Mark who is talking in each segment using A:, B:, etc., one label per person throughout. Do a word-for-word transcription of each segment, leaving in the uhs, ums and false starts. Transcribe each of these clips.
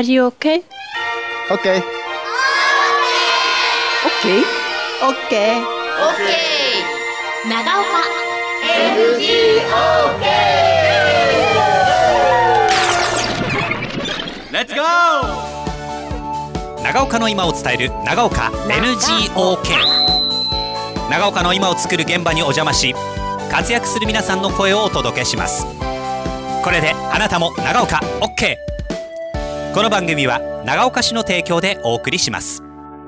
A: Are you okay?
B: Okay.
A: Okay. Okay.
C: OK 長岡
D: エヌジーオーケー
E: レッツゴー。長岡の今を伝える長岡 エヌジーオーケー。 長岡の今を作る現場にお邪魔し、活躍する皆さんの声をお届けします。これであなたも長岡 OK。 この番組は長岡市の提供でお送りします。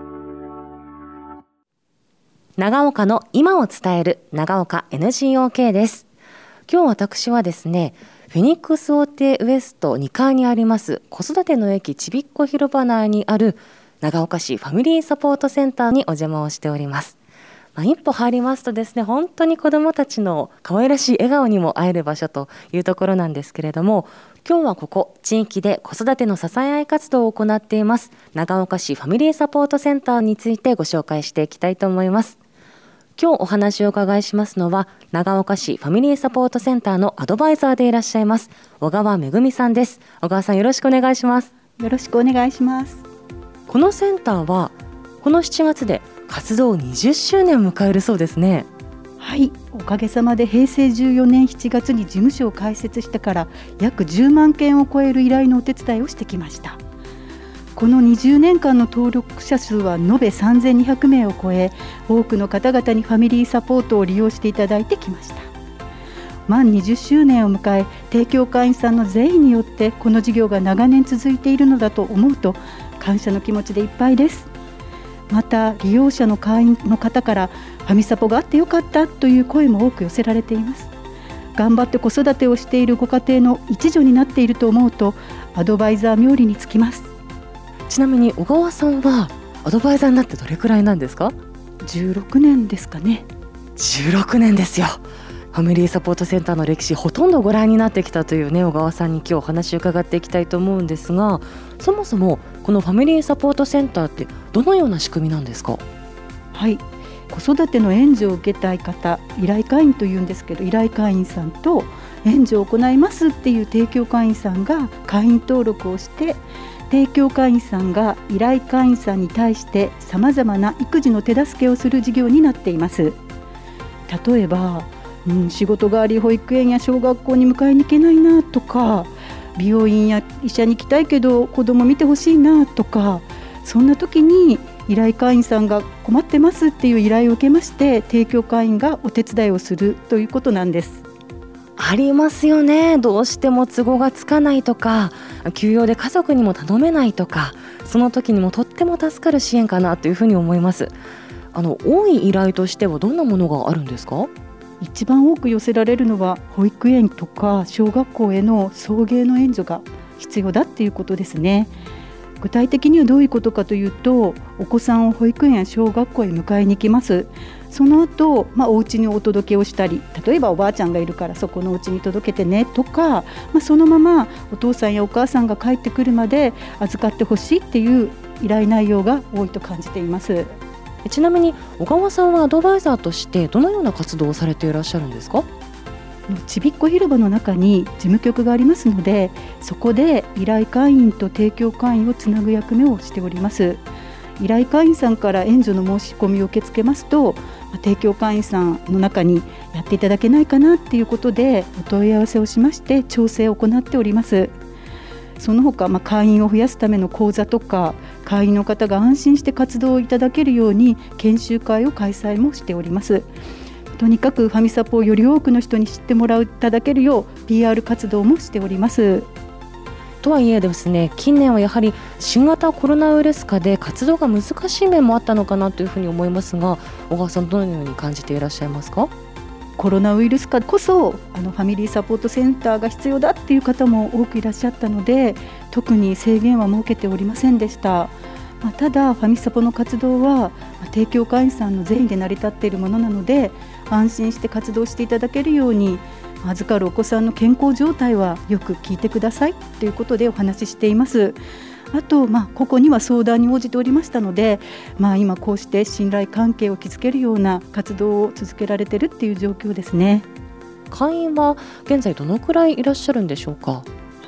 F: 長岡の今を伝える長岡 エヌジーオーケー です。今日私はですね、フェニックスオーテウエストにかいにあります子育ての駅ちびっこ広場内にある長岡市ファミリーサポートセンターにお邪魔をしております。まあ、一歩入りますとですね、本当に子どもたちの可愛らしい笑顔にも会える場所というところなんですけれども、今日はここ地域で子育ての支え合い活動を行っています長岡市ファミリーサポートセンターについてご紹介していきたいと思います。今日お話をお伺いしますのは長岡市ファミリーサポートセンターのアドバイザーでいらっしゃいます小川めぐみさんです。小川さん、よろしくお願いします。
G: よろしくお願いします。
F: このセンターはこのしちがつで活動にじゅっしゅうねんを迎えるそうですね。
G: はい、おかげさまでへいせいじゅうよねんしちがつに事務所を開設してから約じゅうまんけんを超える依頼のお手伝いをしてきました。このにじゅうねんかんの登録者数は延べさんぜんにひゃくめいを超え、多くの方々にファミリーサポートを利用していただいてきました。満にじゅっしゅうねんを迎え、提供会員さんの全員によってこの事業が長年続いているのだと思うと感謝の気持ちでいっぱいです。また利用者の会員の方からファミサポがあってよかったという声も多く寄せられています。頑張って子育てをしているご家庭の一助になっていると思うとアドバイザー冥利につきます。
F: ちなみに小川さんはアドバイザーになってどれくらいなんですか？
G: じゅうろくねんですかね。
F: じゅうろくねんですよ。ファミリーサポートセンターの歴史ほとんどご覧になってきたというね、小川さんに今日お話を伺っていきたいと思うんですが、そもそもこのファミリーサポートセンターってどのような仕組みなんですか？
G: はい、子育ての援助を受けたい方、依頼会員というんですけど、依頼会員さんと援助を行いますっていう提供会員さんが会員登録をして、提供会員さんが依頼会員さんに対してさまざまな育児の手助けをする事業になっています。例えば、うん、仕事があり保育園や小学校に迎えに行けないなとか、美容院や医者に行きたいけど子供見てほしいなとか、そんな時に依頼会員さんが困ってますっていう依頼を受けまして、提供会員がお手伝いをするということなんです。
F: ありますよね。どうしても都合がつかないとか、休養で家族にも頼めないとか、その時にもとっても助かる支援かなというふうに思います。あの多い依頼としてはどんなものがあるんですか？
G: 一番多く寄せられるのは保育園とか小学校への送迎の援助が必要だっていうことですね。具体的にはどういうことかというと、お子さんを保育園や小学校へ迎えに行きます。その後、まあ、お家にお届けをしたり、例えばおばあちゃんがいるからそこのお家に届けてねとか、まあ、そのままお父さんやお母さんが帰ってくるまで預かってほしいっていう依頼内容が多いと感じています。
F: ちなみに小川さんはアドバイザーとしてどのような活動をされていらっしゃるんですか？
G: ちびっこ広場の中に事務局がありますので、そこで依頼会員と提供会員をつなぐ役目をしております。依頼会員さんから援助の申し込みを受け付けますと、提供会員さんの中にやっていただけないかなっていうことでお問い合わせをしまして調整を行っております。その他、まあ、会員を増やすための講座とか、会員の方が安心して活動をいただけるように研修会を開催もしております。とにかくファミサポをより多くの人に知ってもらういただけるよう ピーアール 活動もしております。
F: とはいえですね、近年はやはり新型コロナウイルス禍で活動が難しい面もあったのかなというふうに思いますが、小川さんどのように感じていらっしゃいますか？
G: コロナウイルス禍こそあのファミリーサポートセンターが必要だっていう方も多くいらっしゃったので、特に制限は設けておりませんでした。まあ、ただファミサポの活動は、まあ、提供会員さんの善意で成り立っているものなので、安心して活動していただけるように、預かるお子さんの健康状態はよく聞いてくださいということでお話ししています。あと、まあ、ここには相談に応じておりましたので、まあ、今こうして信頼関係を築けるような活動を続けられているっていう状況ですね。
F: 会員は現在どのくらいいらっしゃるんでしょうか？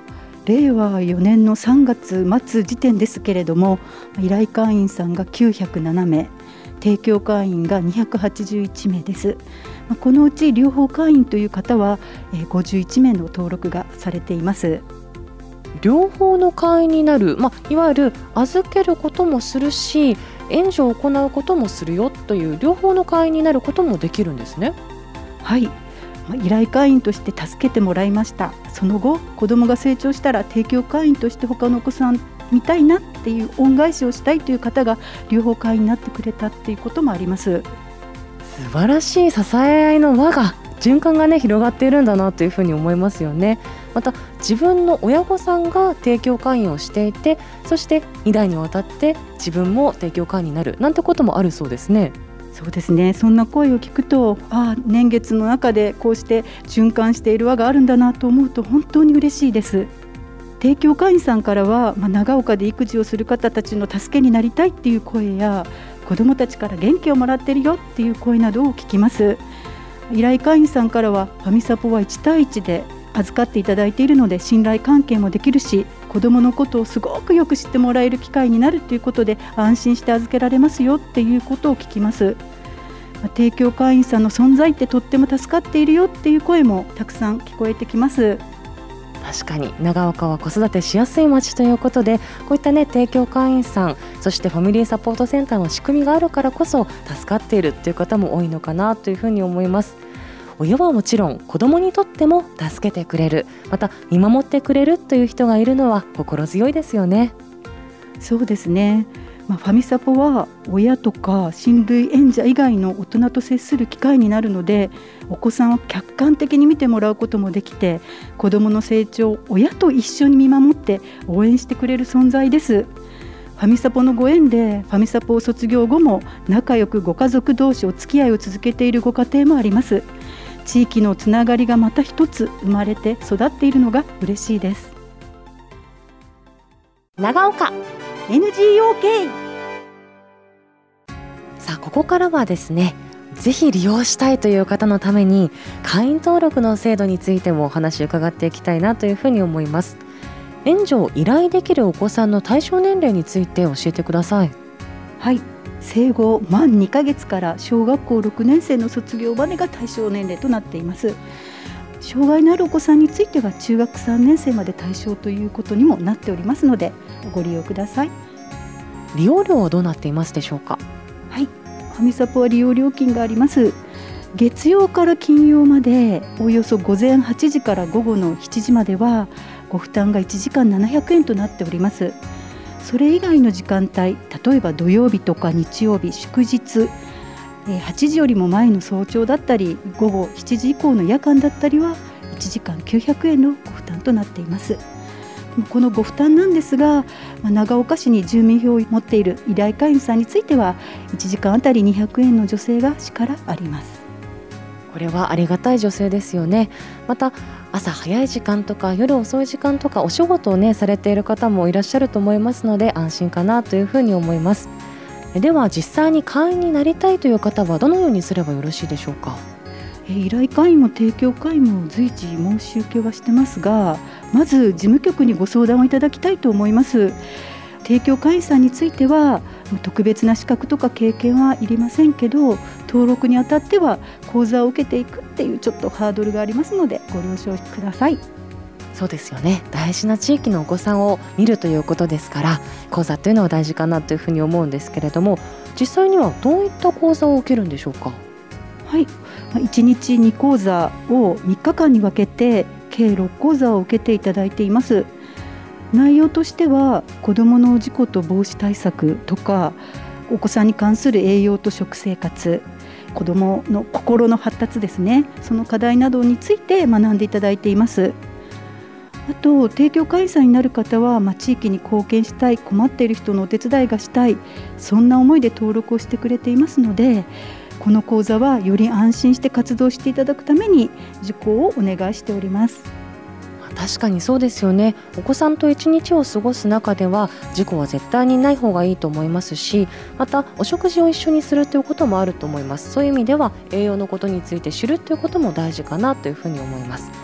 G: れいわよねんのさんがつ末時点ですけれども、依頼会員さんがきゅうひゃくななめい、提供会員がにひゃくはちじゅういちめいです。このうち両方会員という方はごじゅういちめいの登録がされています。
F: 両方の会員になる、まあ、いわゆる預けることもするし援助を行うこともするよという両方の会員になることもできるんですね。
G: はい、依頼会員として助けてもらいました。その後子どもが成長したら提供会員として他のお子さん見たいなっていう恩返しをしたいという方が両方会員になってくれたっていうこともあります。
F: 素晴らしい支え合いの輪が循環がね広がっているんだなというふうに思いますよね。また自分の親御さんが提供会員をしていて、そしてにだいにわたって自分も提供会員になるなんてこともあるそうですね。
G: そうですね、そんな声を聞くと、ああ年月の中でこうして循環している輪があるんだなと思うと本当に嬉しいです。提供会員さんからは、まあ、長岡で育児をする方たちの助けになりたいっていう声や、子どもたちから元気をもらってるよっていう声などを聞きます。依頼会員さんからは、ファミサポはいちたいいちで預かっていただいているので信頼関係もできるし、子どものことをすごくよく知ってもらえる機会になるということで安心して預けられますよっていうことを聞きます。提供会員さんの存在ってとっても助かっているよっていう声もたくさん聞こえてきます。
F: 確かに長岡は子育てしやすい街ということで、こういったね提供会員さん、そしてファミリーサポートセンターの仕組みがあるからこそ助かっているという方も多いのかなというふうに思います。親はもちろん子どもにとっても助けてくれる、また見守ってくれるという人がいるのは心強いですよね。
G: そうですね、まあ、ファミサポは親とか親類縁者以外の大人と接する機会になるので、お子さんを客観的に見てもらうこともできて、子どもの成長を親と一緒に見守って応援してくれる存在です。ファミサポのご縁でファミサポを卒業後も仲良くご家族同士お付き合いを続けているご家庭もあります。地域のつながりがまた一つ生まれて育っているのが嬉しいです。
F: 長岡
G: エヌジーオーケー。
F: さあここからはですね、ぜひ利用したいという方のために会員登録の制度についてもお話を伺っていきたいなというふうに思います。援助を依頼できるお子さんの対象年齢について教えてください。
G: はい、生後満にかげつから小学校ろくねんせいの卒業までが対象年齢となっています。障害のあるお子さんについては中学さんねんせいまで対象ということにもなっておりますのでご利用ください。
F: 利用料はどうなっていますでしょうか。
G: はい、ファミサポは利用料金があります。月曜から金曜までおよそ午前はちじから午後のしちじまではご負担がいちじかんななひゃくえんとなっております。それ以外の時間帯、例えば土曜日とか日曜日、祝日、はちじよりも前の早朝だったり午後しちじ以降の夜間だったりはいちじかんきゅうひゃくえんのご負担となっています。このご負担なんですが、長岡市に住民票を持っている依頼会員さんについてはいちじかんあたりにひゃくえんの助成が市からあります。
F: これはありがたい助成ですよね。また朝早い時間とか夜遅い時間とかお仕事をねされている方もいらっしゃると思いますので安心かなというふうに思います。では実際に会員になりたいという方はどのようにすればよろしいでしょうか。
G: 依頼会員も提供会員も随時申し受けはしてますが、まず事務局にご相談をいただきたいと思います。提供会員さんについては特別な資格とか経験はいりませんけど、登録にあたっては講座を受けていくっていうちょっとハードルがありますのでご了承ください。
F: そうですよね、大事な地域のお子さんを見るということですから講座というのは大事かなというふうに思うんですけれども、実際にはどういった講座を受けるんでしょうか。
G: はい、いちにちに講座をみっかかんに分けて計ろく講座を受けていただいています。内容としては子どもの事故と防止対策とか、お子さんに関する栄養と食生活、子どもの心の発達ですね、その課題などについて学んでいただいています。あと提供会員さんになる方は、まあ、地域に貢献したい、困っている人のお手伝いがしたい、そんな思いで登録をしてくれていますので、この講座はより安心して活動していただくために受講をお願いしております。
F: 確かにそうですよね。お子さんと一日を過ごす中では事故は絶対にない方がいいと思いますし、またお食事を一緒にするということもあると思います。そういう意味では栄養のことについて知るということも大事かなというふうに思います。また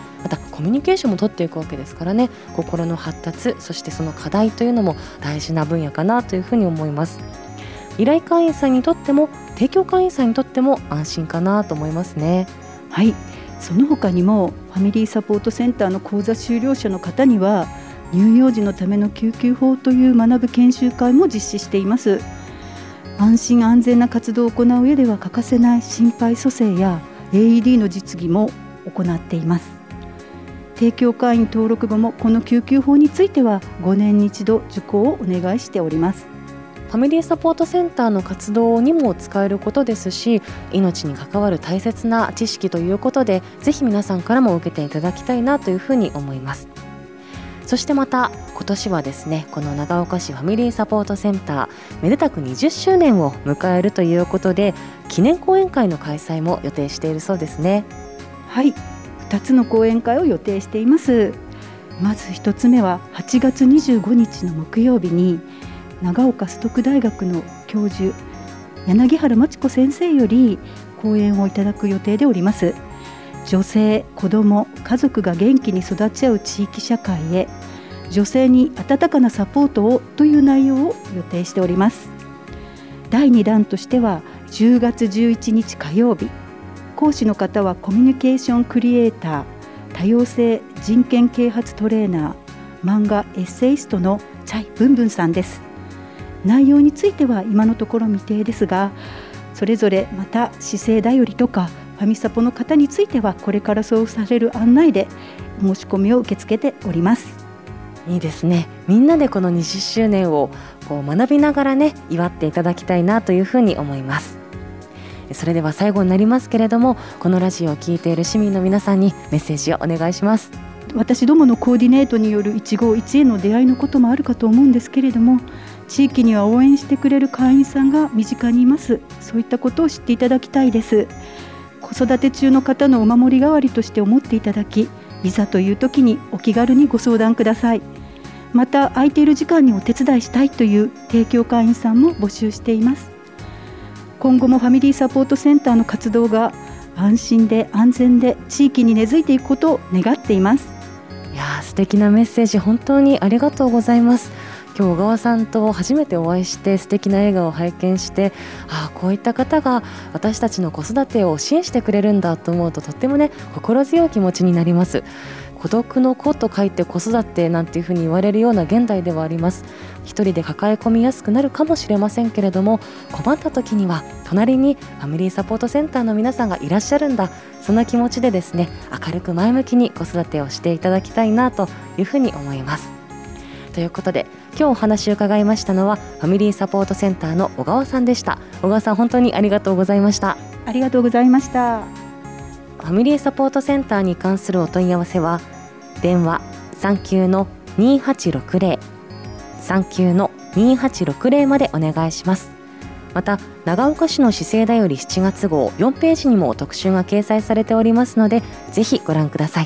F: コミュニケーションも取っていくわけですからね、心の発達、そしてその課題というのも大事な分野かなというふうに思います。依頼会員さんにとっても提供会員さんにとっても安心かなと思いますね。
G: はい、その他にもファミリーサポートセンターの講座修了者の方には乳幼児のための救急法という学ぶ研修会も実施しています。安心安全な活動を行う上では欠かせない心肺蘇生や エーイーディー の実技も行っています。提供会員登録後もこの救急法についてはごねんに一度受講をお願いしております。
F: ファミリーサポートセンターの活動にも使えることですし、命に関わる大切な知識ということで、ぜひ皆さんからも受けていただきたいなというふうに思います。そしてまた今年はですね、この長岡市ファミリーサポートセンターめでたくにじゅっしゅうねんを迎えるということで、記念講演会の開催も予定しているそうですね。
G: はい、ふたつの講演会を予定しています。まずひとつめははちがつにじゅうごにちの木曜日に長岡崇徳大学の教授柳原真知子先生より講演をいただく予定でおります。女性、子ども、家族が元気に育ち合う地域社会へ、女性に温かなサポートをという内容を予定しております。だいにだんとしてはじゅうがつじゅういちにち火曜日、講師の方はコミュニケーションクリエイター、多様性人権啓発トレーナー、漫画エッセイストのチャイブンブンさんです。内容については今のところ未定ですが、それぞれまた姿勢だよりとかファミサポの方についてはこれからそうされる案内で申し込みを受け付けております。
F: いいですね。みんなでこのにじゅっしゅうねんをこう学びながらね、祝っていただきたいなというふうに思います。それでは最後になりますけれども、このラジオを聞いている市民の皆さんにメッセージをお願いします。
G: 私どものコーディネートによる一期一会の出会いのこともあるかと思うんですけれども、地域には応援してくれる会員さんが身近にいます。そういったことを知っていただきたいです。子育て中の方のお守り代わりとして思っていただき、いざという時にお気軽にご相談ください。また空いている時間にお手伝いしたいという提供会員さんも募集しています。今後もファミリーサポートセンターの活動が安心で安全で地域に根付いていくことを願っています。
F: いやー、素敵なメッセージ本当にありがとうございます。今日小川さんと初めてお会いして素敵な笑顔を拝見して、ああこういった方が私たちの子育てを支援してくれるんだと思うと、とってもね心強い気持ちになります。孤独の子と書いて子育てなんていうふうに言われるような現代ではあります。一人で抱え込みやすくなるかもしれませんけれども、困った時には隣にファミリーサポートセンターの皆さんがいらっしゃるんだ、そんな気持ちでですね、明るく前向きに子育てをしていただきたいなというふうに思います。ということで今日お話を伺いましたのはファミリーサポートセンターの小川さんでした。小川さん、本当にありがとうございました。
G: ありがとうございました。
F: ファミリーサポートセンターに関するお問い合わせは電話 さんきゅうのにはちろくぜろ さんきゅうのにはちろくぜろ までお願いします。また長岡市の市政だよりしちがつ号よんページにも特集が掲載されておりますので、ぜひご覧ください。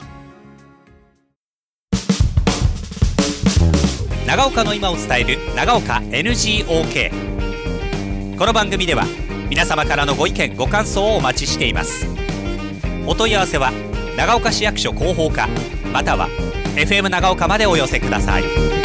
E: 長岡の今を伝える長岡 エヌジーオーケー。 この番組では皆様からのご意見ご感想をお待ちしています。お問い合わせは長岡市役所広報課または エフエム 長岡までお寄せください。